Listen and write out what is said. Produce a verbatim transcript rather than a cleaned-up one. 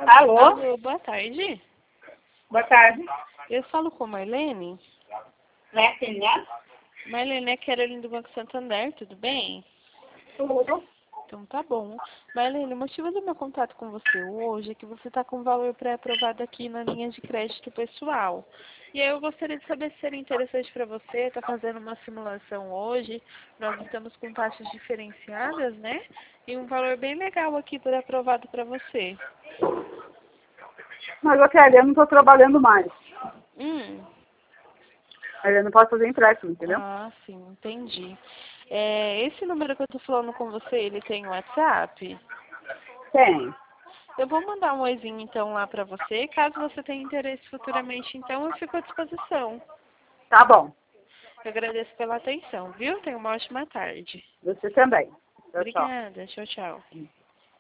Alô? Alô, boa tarde. Boa tarde. Eu falo com Marlene. É sim, né? Marlene, é Caroline do Banco Santander, tudo bem? Tudo. Então tá bom. Marlene, o motivo do meu contato com você hoje é que você está com valor pré-aprovado aqui na linha de crédito pessoal. E aí eu gostaria de saber se seria interessante para você, está fazendo uma simulação hoje. Nós estamos com taxas diferenciadas, né? E um valor bem legal aqui pré-aprovado para você. Mas eu quero, eu não estou trabalhando mais. Hum. Mas eu não posso fazer empréstimo, entendeu? Ah, sim, entendi. É, esse número que eu tô falando com você, ele tem WhatsApp? Tem. Eu vou mandar um oizinho então lá pra você. Caso você tenha interesse futuramente, então eu fico à disposição. Tá bom. Eu agradeço pela atenção, viu? Tenha uma ótima tarde. Você também. Tchau, tchau. Obrigada. Tchau, tchau.